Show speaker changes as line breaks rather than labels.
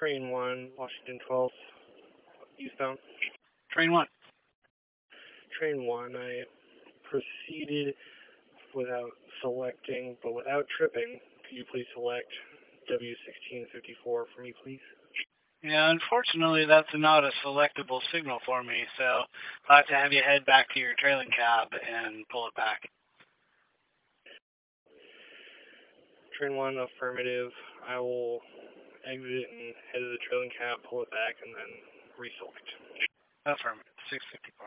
Train 1, Washington 12th, eastbound.
Train 1.
Train 1, I proceeded without selecting, but without tripping. Could you please select W1654 for me, please?
Yeah, unfortunately, that's not a selectable signal for me, so I'll have to have you head back to your trailing cab and pull it back.
Train 1, affirmative. I will exit and head to the trailing cab, pull it back, and then reselect.
Affirmative, 654.